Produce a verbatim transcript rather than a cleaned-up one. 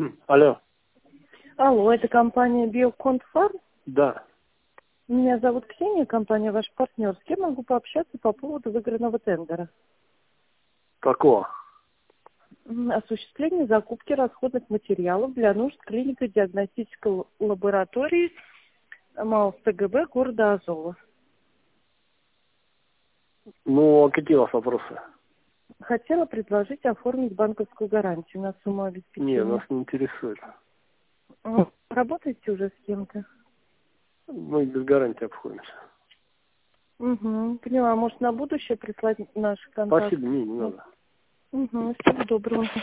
Алло. Алло, это компания Биоконфарм? Да. Меня зовут Ксения, компания ваш партнер. С кем могу пообщаться по поводу выигранного тендера? Какого? М, Осуществление закупки расходных материалов для нужд клинико-диагностической лаборатории МАУС ТГБ города Азова. Ну, а какие у вас вопросы? Хотела предложить оформить банковскую гарантию на сумму Не, нас обеспечения. не интересует. М, Работаете уже с кем-то? Мы без гарантии обходимся. Угу, поняла. Может, на будущее прислать наши контакты? Спасибо, не, не надо. Угу, всего доброго.